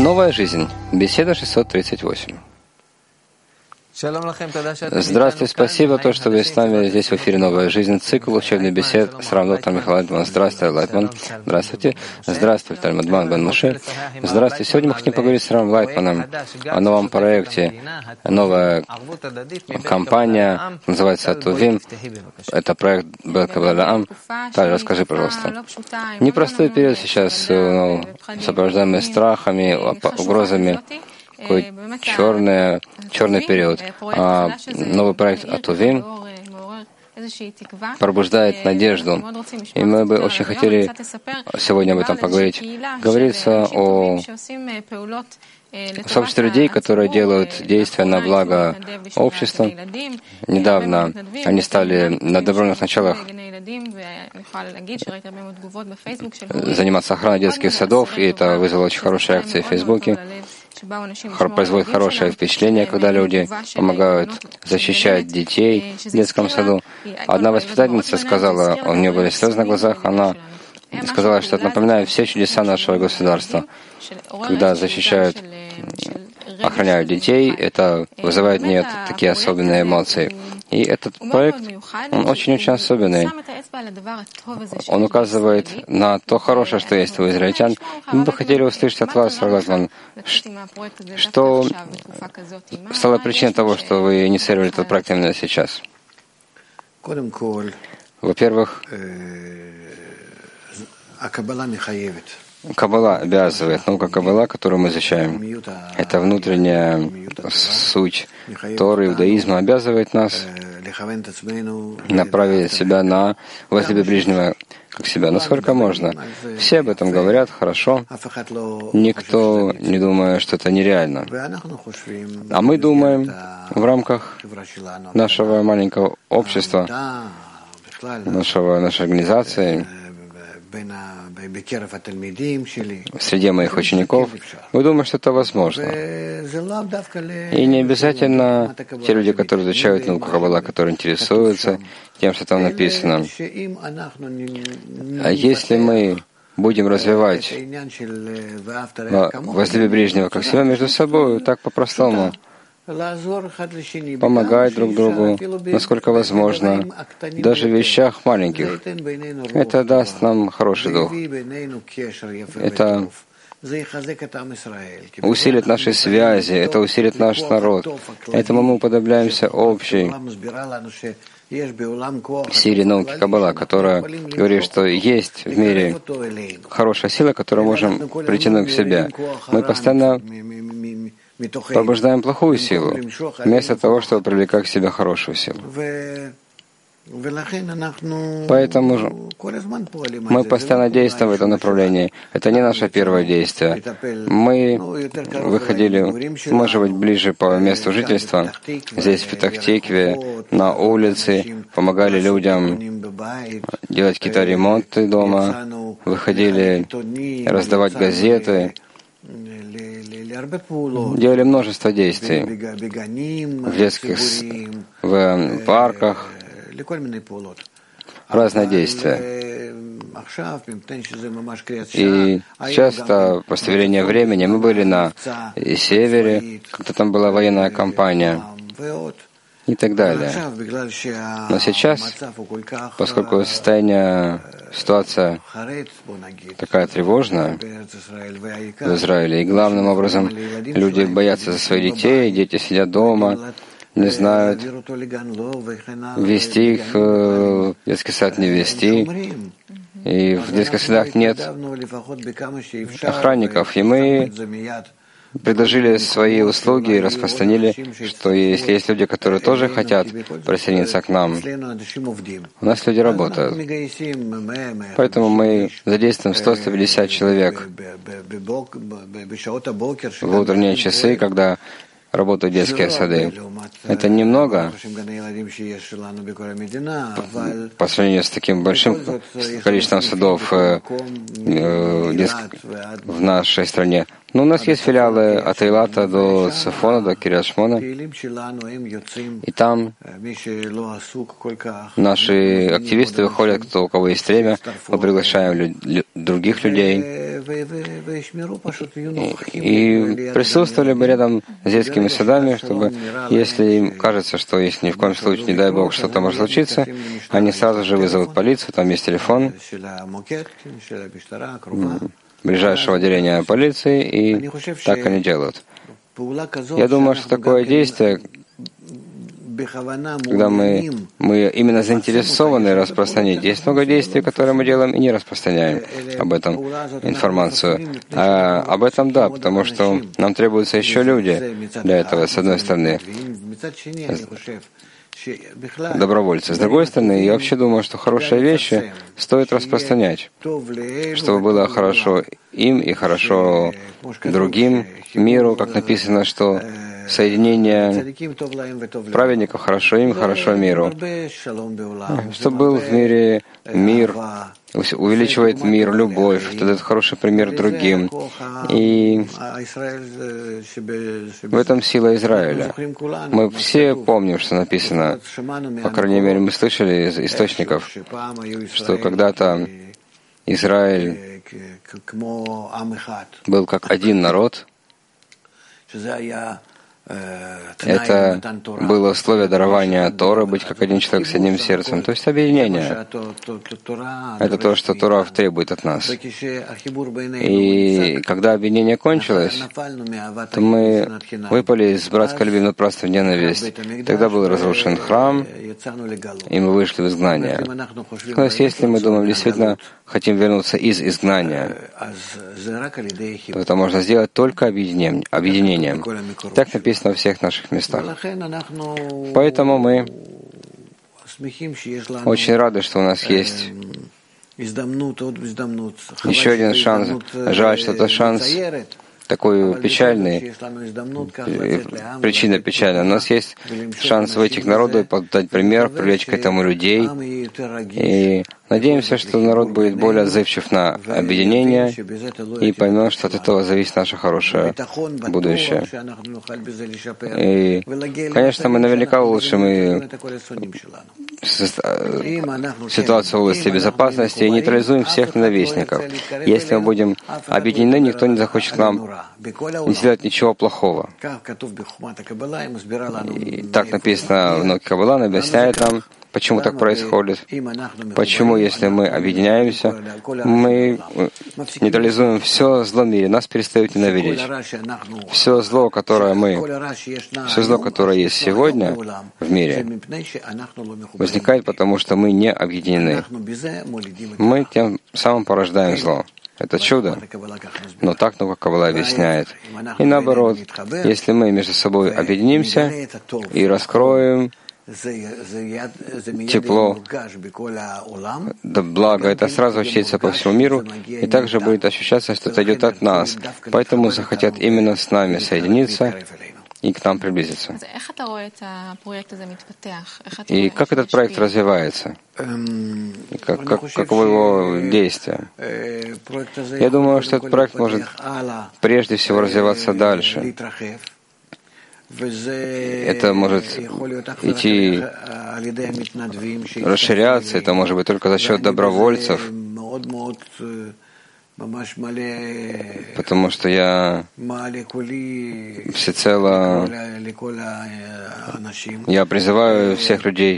Новая жизнь. Беседа 638. Здравствуйте, спасибо, то, что вы с нами здесь в эфире «Новая жизнь», цикл учебных бесед с Равом доктором Михаилом Лайтманом. Здравствуйте, Лайтман. Здравствуйте. Здравствуйте, Тальмадман Бен Моше. Здравствуйте. Сегодня мы хотим поговорить с Равом Лайтманом о новом проекте. Новая компания называется «Атувим». Это проект Белкабалаам. Таль, расскажи, пожалуйста. Непростой период сейчас, сопровождаемый страхами, угрозами. Такой черный период. А новый проект «Атувим» пробуждает надежду. И мы бы очень хотели сегодня об этом поговорить. Говорится о сообществе людей, которые делают действия на благо общества. Недавно они стали на добровольных началах заниматься охраной детских садов, и это вызвало очень хорошие реакции в Фейсбуке. Производит хорошее впечатление, когда люди помогают защищать детей в детском саду. Одна воспитательница сказала, у нее были слезы на глазах, она сказала, что это напоминает все чудеса нашего государства. Когда защищают, охраняют детей, это вызывает в нее такие особенные эмоции. И этот проект, он очень-очень особенный. Он указывает на то хорошее, что есть у израильтян. Мы бы хотели услышать от вас, Равлатман, что стало причиной того, что вы инициировали этот проект именно сейчас. Во-первых, Каббала обязывает, наука Каббала, которую мы изучаем, это внутренняя суть Торы, иудаизма, обязывает нас направить себя на возлюби ближнего как себя, насколько можно. Все об этом говорят, хорошо. Никто не думает, что это нереально. А мы думаем в рамках нашего маленького общества, нашей организации, в среде моих учеников, мы думаем, что это возможно. И не обязательно те люди, которые изучают науку Каббала, которые интересуются тем, что там написано. А если мы будем развивать возлюби ближнего как себя между собой, так по-простому, помогать друг другу, насколько возможно, даже в вещах маленьких. Это даст нам хороший дух. Это усилит наши связи, это усилит наш народ. Этому мы уподобляемся общей силе науки Каббала, которая говорит, что есть в мире хорошая сила, которую можем притянуть к себе. Мы постоянно пробуждаем плохую силу, вместо того, чтобы привлекать к себе хорошую силу. Поэтому же мы постоянно действуем в этом направлении. Это не наше первое действие. Мы выходили, может быть, ближе по месту жительства, здесь, в Петах-Тикве, на улице, помогали людям делать какие-то ремонты дома, выходили раздавать газеты, делали множество действий в детских, в парках, разные действия. И часто, по стечению времени, мы были на севере, когда там была военная кампания и так далее. Но сейчас, поскольку ситуация такая тревожная в Израиле, и главным образом люди боятся за своих детей, дети сидят дома, не знают, вести их в детский сад, не вести. И в детских садах нет охранников. И мы предложили свои услуги и распространили, что если есть люди, которые тоже хотят присоединиться к нам, у нас люди работают. Поэтому мы задействуем 150 человек в утренние часы, когда работают детские сады. Это немного по сравнению с таким большим количеством садов в нашей стране. Но у нас есть филиалы от Эйлата до Цифона, до Кирьят-Шмона. И там наши активисты выходят, кто у кого есть время. Мы приглашаем других людей. и присутствовали бы рядом с детскими садами, чтобы, если им кажется, что если ни в коем случае, не дай Бог, что-то может случиться, они сразу же вызовут полицию, там есть телефон ближайшего отделения полиции, и так они делают. Я думаю, что такое действие, когда мы именно заинтересованы распространить. Есть много действий, которые мы делаем и не распространяем об этом информацию. А об этом да, потому что нам требуются еще люди для этого, с одной стороны, добровольцы. С другой стороны, я вообще думаю, что хорошие вещи стоит распространять, чтобы было хорошо им и хорошо другим, миру, как написано, что соединение праведников хорошо им, хорошо миру. Чтобы был в мире мир, увеличивает мир, любовь, дает хороший пример другим. И в этом сила Израиля. Мы все помним, что написано, по крайней мере, мы слышали из источников, что когда-то Израиль был как один народ. Это было условие дарования Торы, быть как один человек с одним сердцем, то есть объединение. Это то, что Тора требует от нас. И когда объединение кончилось, то мы выпали из братской любви на братство в ненависть. Тогда был разрушен храм, и мы вышли в изгнание. То есть, если мы думаем, действительно хотим вернуться из изгнания, то это можно сделать только объединением. Так написано во всех наших местах. Поэтому мы очень рады, что у нас есть еще один шанс. Жаль, что это шанс такой печальный, причина печальная. У нас есть шанс в этих народах подать пример, привлечь к этому людей. И надеемся, что народ будет более отзывчив на объединение и поймет, что от этого зависит наше хорошее будущее. И, конечно, мы наверняка улучшим и ситуацию в области безопасности и нейтрализуем всех ненавистников. Если мы будем объединены, никто не захочет нам не сделать ничего плохого. И так написано в Науке Каббала, объясняет нам, почему так происходит. Почему, если мы объединяемся, мы нейтрализуем все зло в мире, нас перестают ненавидеть. Все зло, которое есть сегодня в мире, возникает потому, что мы не объединены. Мы тем самым порождаем зло. Это чудо, но так Наука Каббала объясняет. И наоборот, если мы между собой объединимся и раскроем тепло, да благо, это сразу ощутится по всему миру, и также будет ощущаться, что это идет от нас. Поэтому захотят именно с нами соединиться и к нам приблизиться. И как этот проект развивается? Каково его действие? Я думаю, что этот проект может прежде всего развиваться дальше. Это может идти, расширяться, это может быть только за счет добровольцев, потому что я всецело призываю всех людей.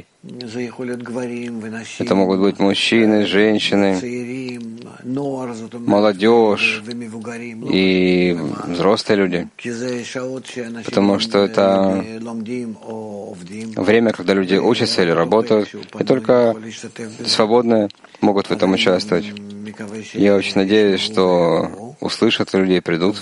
Это могут быть мужчины, женщины, молодежь и взрослые люди, потому что это время, когда люди учатся или работают, и только свободно могут в этом участвовать. Я очень надеюсь, что услышат людей, придут.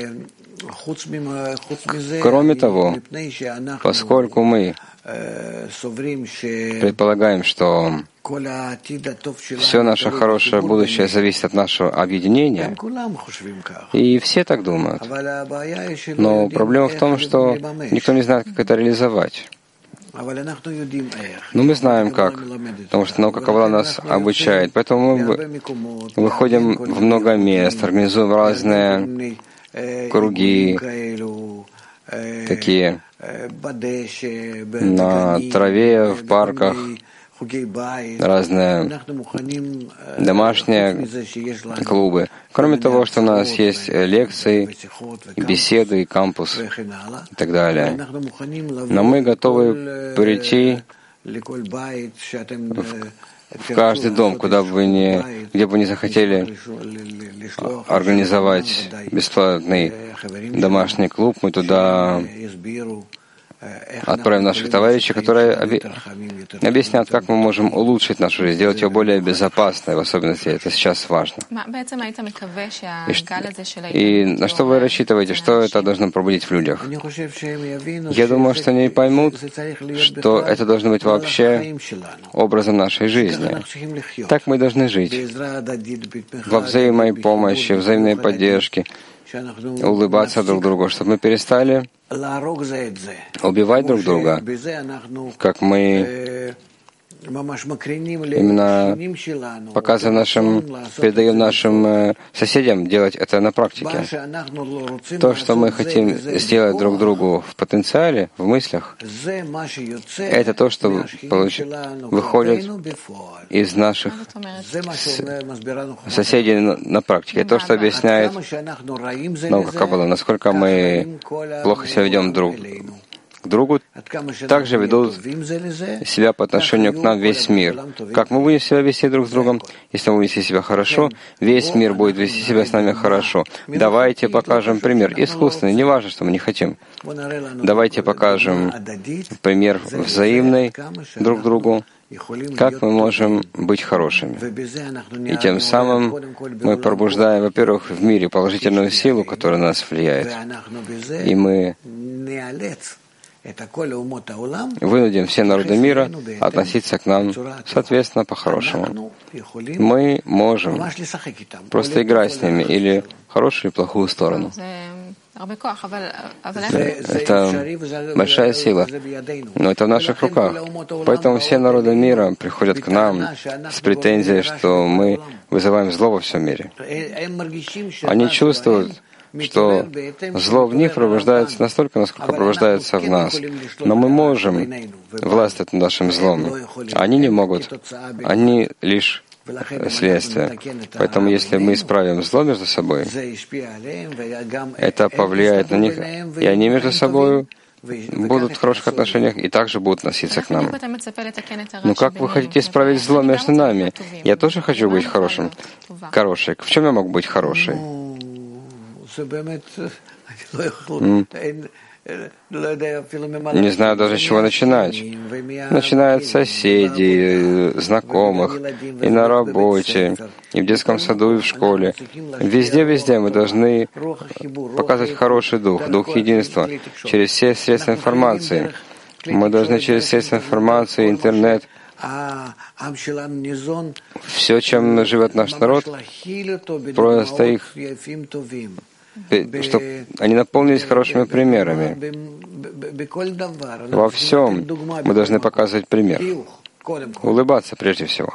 Кроме того, поскольку мы предполагаем, что все наше хорошее будущее зависит от нашего объединения, и все так думают. Но проблема в том, что никто не знает, как это реализовать. Но мы знаем как, потому что Наука Каббала нас обучает. Поэтому мы выходим в много мест, организуем разные круги, такие на траве, в парках, разные домашние клубы. Кроме того, что у нас есть лекции, беседы, кампус и так далее. Но мы готовы прийти в каждый дом, куда бы где бы вы не захотели организовать бесплатный домашний клуб, мы туда отправим наших товарищей, которые объяснят, как мы можем улучшить нашу жизнь, сделать ее более безопасной, в особенности это сейчас важно. И на что вы рассчитываете, что это должно пробудить в людях? Я думаю, что они поймут, что это должно быть вообще образом нашей жизни. Так мы должны жить. Во взаимной помощи, взаимной поддержке, улыбаться друг другу, чтобы мы перестали убивать друг друга, как мы именно передаем нашим соседям делать это на практике. То, что мы хотим сделать друг другу в потенциале, в мыслях, это то, что выходит из наших соседей на практике. То, что объясняет наука Каббала, насколько мы плохо себя ведем друг к другу, также ведут себя по отношению к нам весь мир. Как мы будем себя вести друг с другом? Если мы будем вести себя хорошо, весь мир будет вести себя с нами хорошо. Давайте покажем пример. Искусственный, не важно, что мы не хотим. Давайте покажем пример взаимный друг другу, как мы можем быть хорошими. И тем самым мы пробуждаем, во-первых, в мире положительную силу, которая на нас влияет. И мы вынудим все народы мира относиться к нам, соответственно, по-хорошему. Мы можем просто играть с ними или хорошую и плохую сторону. Это большая сила, но это в наших руках. Поэтому все народы мира приходят к нам с претензией, что мы вызываем зло во всем мире. Они чувствуют, что зло в них пробуждается настолько, насколько пробуждается в нас. Но мы можем властвовать над нашим злом. Они не могут. Они лишь следствие. Поэтому если мы исправим зло между собой, это повлияет на них, и они между собой будут в хороших отношениях и также будут относиться к нам. Но как вы хотите исправить зло между нами? Я тоже хочу быть хорошим. Хорошей. В чем я могу быть хорошей? Не знаю даже, с чего начинать. Начинают с соседей, знакомых, и на работе, и в детском саду, и в школе. Везде мы должны показывать хороший дух, дух единства, через все средства информации. Мы должны через средства информации, интернет, все, чем живет наш народ, просто их, чтобы они наполнились хорошими примерами. Во всем мы должны показывать пример. Улыбаться прежде всего.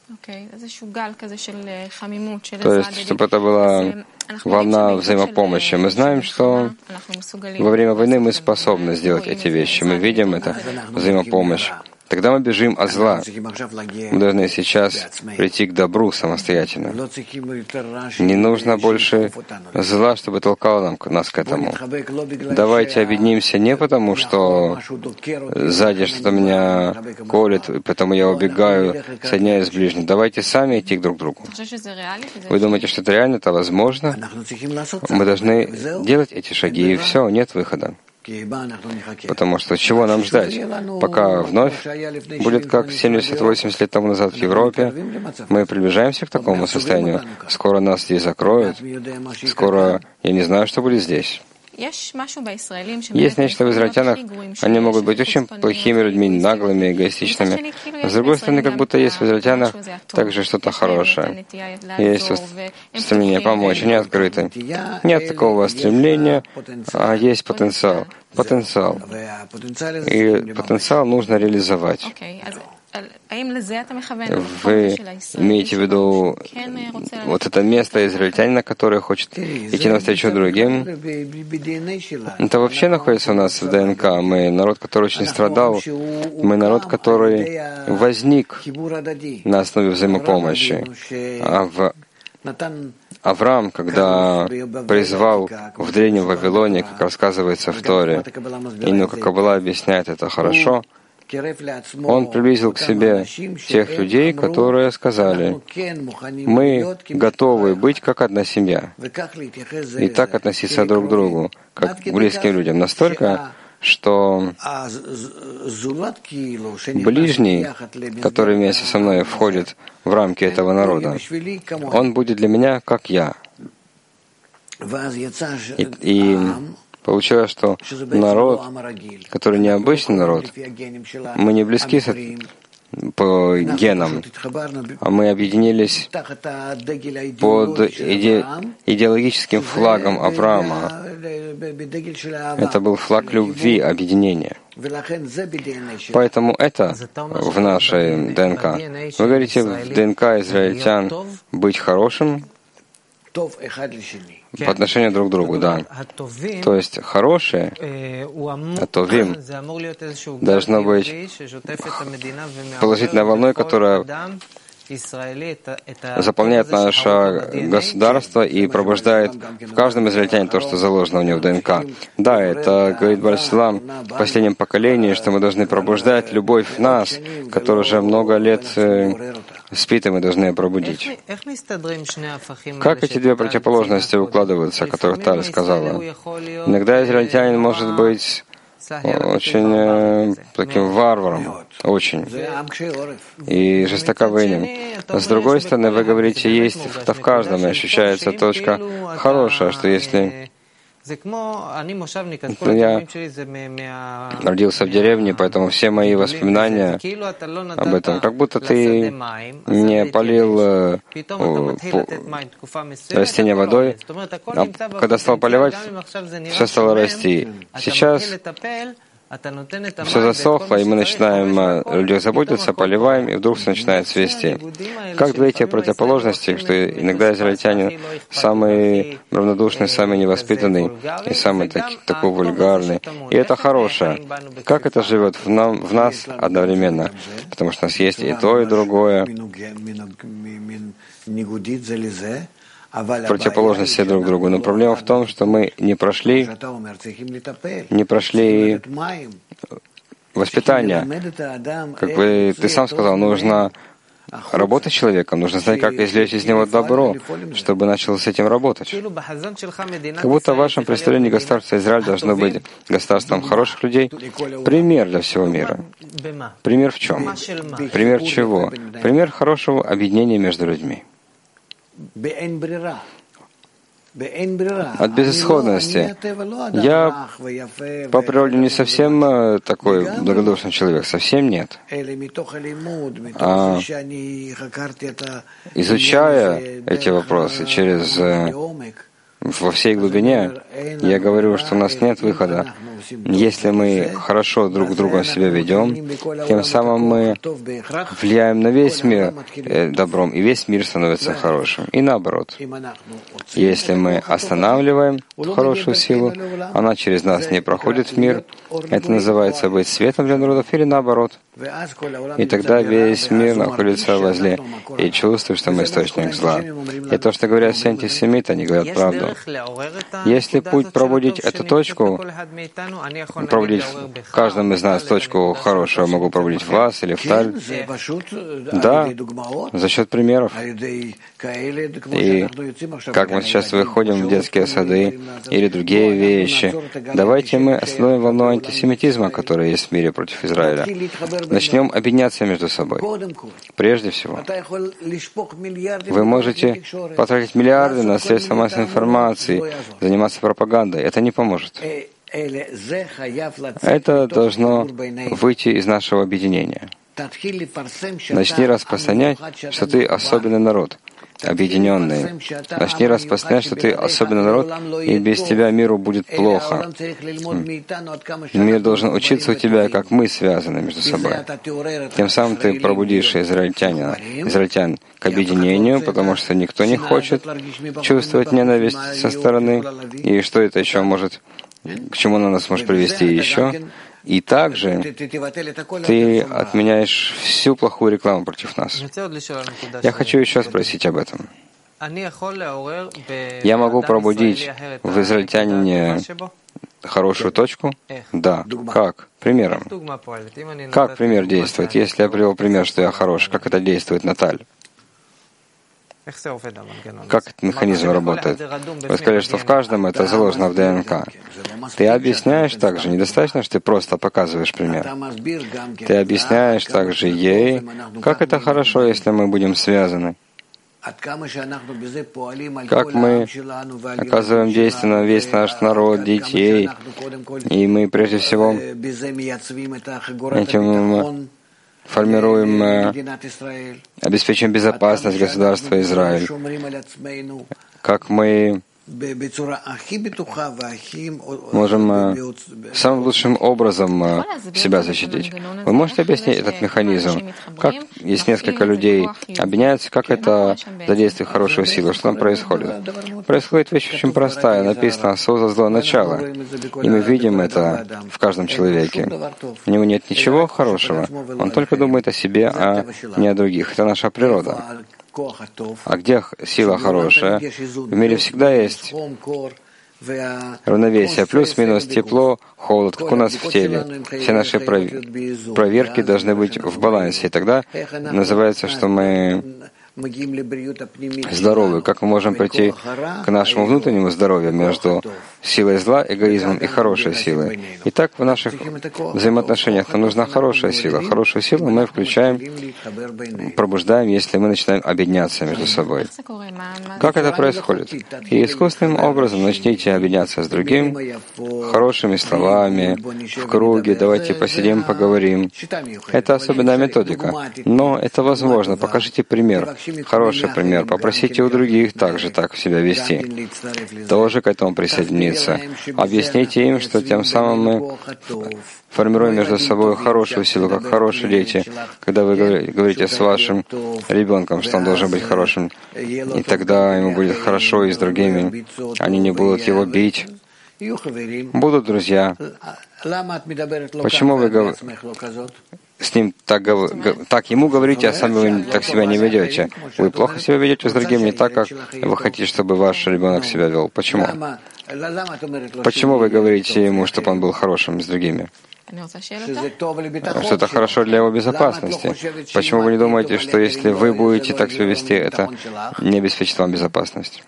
То есть, чтобы это была волна взаимопомощи. Мы знаем, что во время войны мы способны сделать эти вещи. Мы видим это, взаимопомощь. Тогда мы бежим от зла. Мы должны сейчас прийти к добру самостоятельно. Не нужно больше зла, чтобы толкало нас к этому. Давайте объединимся не потому, что сзади что-то меня колет, и поэтому я убегаю, соединяюсь с ближним. Давайте сами идти друг к другу. Вы думаете, что это реально, это возможно? Мы должны делать эти шаги, и все, нет выхода. Потому что чего нам ждать? Пока вновь будет как 70-80 лет тому назад в Европе, мы приближаемся к такому состоянию. Скоро нас здесь закроют. Скоро я не знаю, что будет здесь. Есть нечто в израильтянах, они могут быть очень плохими людьми, наглыми, эгоистичными. С другой стороны, как будто есть в израильтянах также что-то хорошее. Есть стремление помочь, они открыты. Нет такого стремления, а есть потенциал. И потенциал нужно реализовать. Вы имеете в виду вот это место израильтянина, который хочет идти навстречу другим? Это вообще находится у нас в ДНК. Мы народ, который очень страдал. Мы народ, который возник на основе взаимопомощи. Авраам, когда призвал в Древнем Вавилоне, как рассказывается в Торе, и Нука Каббала объясняет это хорошо, он приблизил к себе тех людей, которые сказали: мы готовы быть как одна семья, и так относиться друг к другу, как к близким людям, настолько, что ближний, который вместе со мной входит в рамки этого народа, он будет для меня как я. И получилось, что народ, который необычный народ, мы не близки по генам, а мы объединились под идеологическим флагом Авраама. Это был флаг любви, объединения. Поэтому это в нашей ДНК. Вы говорите, в ДНК израильтян быть хорошим по отношению друг к другу, да. То есть хорошие, атовим, должно быть положительной волной, которая заполняет наше государство и пробуждает в каждом израильтянине то, что заложено у него в ДНК. Да, это говорит Бар-Силам в последнем поколении, что мы должны пробуждать любовь в нас, которая уже много лет спит, и мы должны ее пробудить. Как эти две противоположности укладываются, о которых Таля сказала? Иногда израильтянин может быть очень таким варваром, очень, и жестоковыйным. С другой стороны, вы говорите, есть это в каждом, и ощущается точка хорошая, что если я родился в деревне, поэтому все мои воспоминания об этом, как будто ты не полил растения водой, а когда стал поливать, все стало расти. Сейчас все засохло, и мы начинаем о людях заботиться, поливаем, и вдруг все начинает цвести. Как две эти противоположности, что иногда израильтянин самый равнодушный, самый невоспитанный и самый такой вульгарный. И это хорошее. Как это живет в нас одновременно? Потому что у нас есть и то, и другое. Противоположности друг другу. Но проблема в том, что мы не прошли воспитания. Как ты сам сказал, нужно работать с человеком, нужно знать, как извлечь из него добро, чтобы начал с этим работать. Как будто в вашем представлении государство Израиль должно быть государством хороших людей, пример для всего мира. Пример в чем? Пример чего? Пример хорошего объединения между людьми. От безысходности. Я по природе не совсем такой благодушный человек, совсем нет. А изучая эти вопросы во всей глубине, я говорю, что у нас нет выхода. Если мы хорошо друг к другу себя ведем, тем самым мы влияем на весь мир добром, и весь мир становится хорошим. И наоборот. Если мы останавливаем хорошую силу, она через нас не проходит в мир. Это называется быть светом для народов, или наоборот. И тогда весь мир находится возле и чувствует, что мы источник зла. И то, что говорят все антисемиты, они говорят правду. Если путь пробудить эту точку, пробудить в каждом из нас точку хорошего, могу пробудить в вас или в Таль. Да, за счет примеров. И как мы сейчас выходим в детские сады или другие вещи, давайте мы остановим волну антисемитизма, которая есть в мире против Израиля. Начнем объединяться между собой. Прежде всего, вы можете потратить миллиарды на средства массовой информации, заниматься пропагандой. Это не поможет. Это должно выйти из нашего объединения. Начни распространять, что ты особенный народ. объединенный. Начни распространять, что ты особенный народ, и без тебя миру будет плохо. Мир должен учиться у тебя, как мы связаны между собой. Тем самым ты пробудишь израильтян к объединению, потому что никто не хочет чувствовать ненависть со стороны. И что это еще может, к чему она нас может привести еще? И также ты отменяешь всю плохую рекламу против нас. Я хочу еще спросить об этом. Я могу пробудить в израильтянине хорошую точку? Да. Как? Примером. Как пример действует? Если я привел пример, что я хорош, как это действует на Таль? Как этот механизм работает? Вы сказали, что в каждом это заложено в ДНК. Ты объясняешь также, недостаточно, что ты просто показываешь пример. Ты объясняешь также ей, как это хорошо, если мы будем связаны. Как мы оказываем действие на весь наш народ, детей, и мы прежде всего этим формируем, обеспечиваем безопасность государства Израиль, как мы можем самым лучшим образом себя защитить. Вы можете объяснить этот механизм? Как, если несколько людей объединяются, как это задействует хорошую силу? Что там происходит? Происходит вещь очень простая. Написано «создал злое начало». И мы видим это в каждом человеке. У него нет ничего хорошего. Он только думает о себе, а не о других. Это наша природа. А где сила хорошая? В мире всегда есть равновесие, плюс-минус, тепло, холод, как у нас в теле. Все наши проверки должны быть в балансе. И тогда называется, что мы здоровы. Как мы можем прийти к нашему внутреннему здоровью между силой зла, эгоизмом и хорошей силой? Итак, в наших взаимоотношениях нам нужна хорошая сила. Хорошую силу мы включаем, пробуждаем, если мы начинаем объединяться между собой. Как это происходит? И искусственным образом начните объединяться с другим, хорошими словами, в круге, давайте посидим, поговорим. Это особенная методика. Но это возможно. Покажите пример. Хороший пример. Попросите у других также так себя вести. Тоже к этому присоединиться. Объясните им, что тем самым мы формируем между собой хорошую силу, как хорошие дети. Когда вы говорите с вашим ребенком, что он должен быть хорошим, и тогда ему будет хорошо и с другими. Они не будут его бить. Будут друзья. Почему вы с ним так ему говорите, а сами вы так себя не ведете? Вы плохо себя ведете с другим, не так, как вы хотите, чтобы ваш ребенок себя вел. Почему? Почему вы говорите ему, чтобы он был хорошим с другими? Что это хорошо для его безопасности. Почему вы не думаете, что если вы будете так себя вести, это не обеспечит вам безопасность?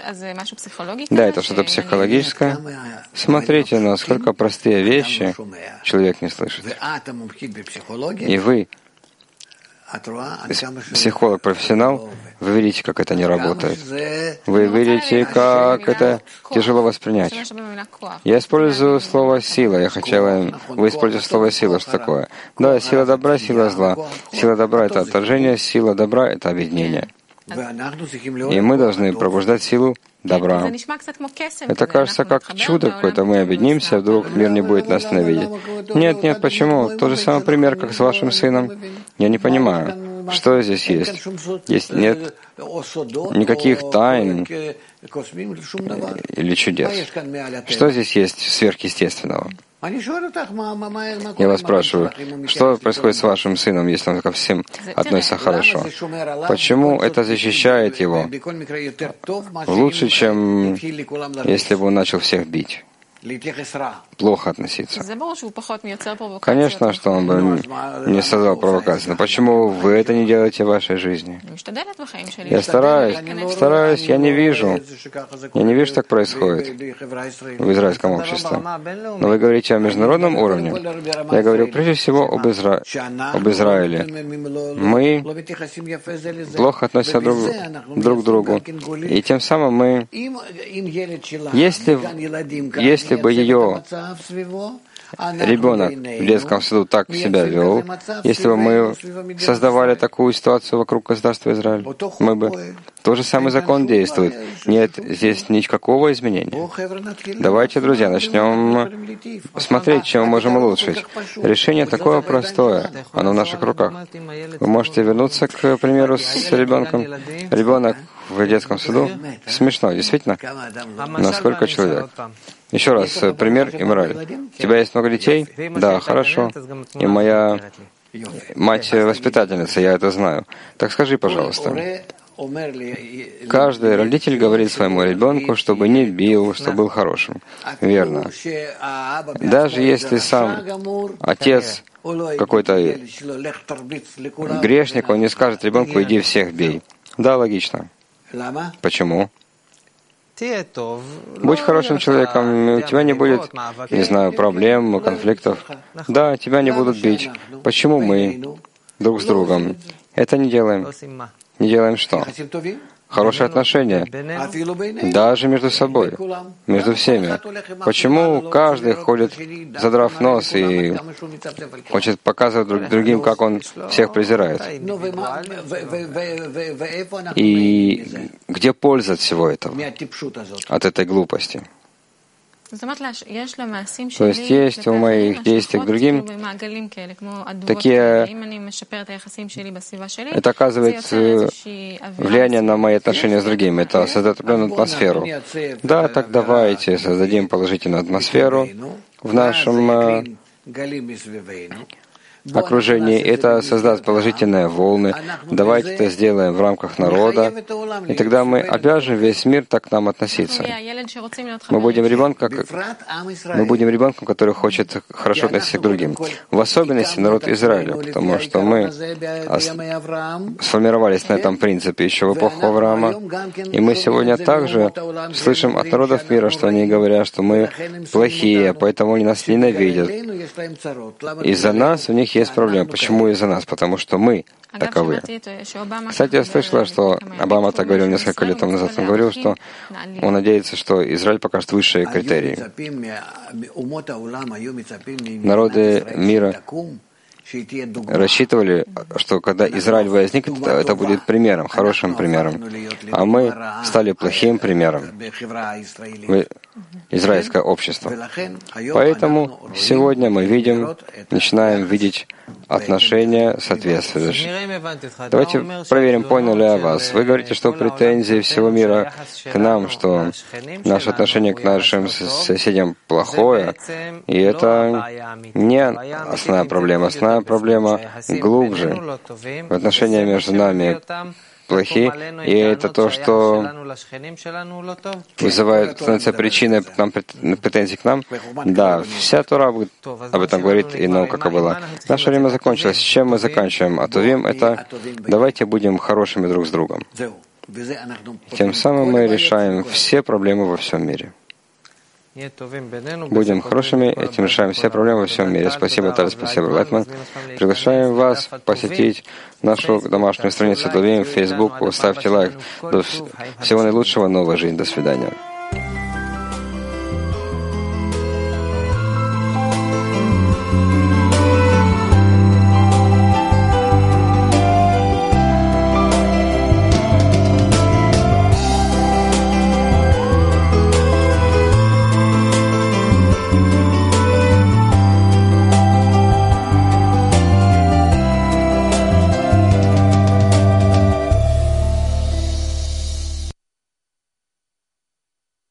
Да, это что-то психологическое. Смотрите, насколько простые вещи человек не слышит. И вы, психолог-профессионал, вы видите, как это не работает. Вы видите, как это тяжело воспринять. Я использую слово «сила». Вы используете слово «сила». Что такое? Да, сила добра, сила зла. Сила добра — это отторжение, сила добра — это объединение. И мы должны пробуждать силу добра. Это кажется как чудо какое-то. Мы объединимся, вдруг мир не будет нас ненавидеть. Нет, почему? Тот же самый пример, как с вашим сыном. Я не понимаю, что здесь есть. Здесь нет никаких тайн или чудес. Что здесь есть сверхъестественного? Я вас спрашиваю, что происходит с вашим сыном, если он ко всем относится хорошо? Почему это защищает его лучше, чем если бы он начал всех бить? Плохо относиться. Конечно, что он бы не создал провокации. Но почему вы это не делаете в вашей жизни? Я стараюсь, я не вижу, так происходит в израильском обществе. Но вы говорите о международном уровне. Я говорю прежде всего об Израиле. Мы плохо относимся друг к другу. И тем самым мы, если бы ее ребенок в детском саду так себя вел, если бы мы создавали такую ситуацию вокруг государства Израиль, мы бы... Тот же самый закон действует. Нет здесь никакого изменения. Давайте, друзья, начнем смотреть, чем мы можем улучшить. Решение такое простое. Оно в наших руках. Вы можете вернуться, к примеру, с ребенком. Ребенок в детском саду. Смешно, действительно. Насколько человек? Еще раз, пример и мораль. У тебя есть много детей? Да, хорошо. И моя мать воспитательница, я это знаю. Так скажи, пожалуйста. Каждый родитель говорит своему ребенку, чтобы не бил, чтобы был хорошим. Верно. Даже если сам отец какой-то грешник, он не скажет ребенку, иди всех бей. Да, логично. Почему? Будь хорошим человеком, у тебя не будет, не знаю, проблем, конфликтов. Да, тебя не будут бить. Почему мы друг с другом это не делаем? Не делаем что? Хорошие отношения, даже между собой, между всеми. Почему каждый ходит, задрав нос, и хочет показывать другим, как он всех презирает? И где польза от всего этого, от этой глупости? То есть у моих действий к другим такие... Это оказывает влияние на мои отношения с другими. Это создает определенную атмосферу. Да, так давайте создадим положительную атмосферу в нашем окружении. Это создаст положительные волны. Давайте это сделаем в рамках народа. И тогда мы обяжем весь мир так к нам относиться. Мы будем ребенком, который хочет хорошо относиться к другим. В особенности народ Израиля, потому что мы сформировались на этом принципе еще в эпоху Авраама. И мы сегодня также слышим от народов мира, что они говорят, что мы плохие, поэтому они нас ненавидят. Из-за нас у них есть проблема. Почему из-за нас? Потому что мы таковы. Кстати, я слышала, что Обама так говорил несколько лет тому назад. Он говорил, что он надеется, что Израиль покажет высшие критерии. Народы мира рассчитывали, что когда Израиль возникнет, это будет примером, хорошим примером. А мы стали плохим примером. Израильское общество. Поэтому сегодня мы начинаем видеть отношения соответствующие. Давайте проверим, понял ли я вас. Вы говорите, что претензии всего мира к нам, что наше отношение к нашим соседям плохое, и это не основная проблема. Основная проблема глубже. Отношения между нами плохие, и это то, что становится причиной претензий к нам. Да, вся Тора об этом говорит, и нам как и было. Наше время закончилось. С чем мы заканчиваем? Атувим — это давайте будем хорошими друг с другом. Тем самым мы решаем все проблемы во всем мире. Будем хорошими, этим решаем все проблемы во всем мире. Спасибо, Таль, спасибо, Лайтман. Приглашаем вас посетить нашу домашнюю страницу Атувим в Facebook. Ставьте лайк. Всего наилучшего, новая жизнь. До свидания.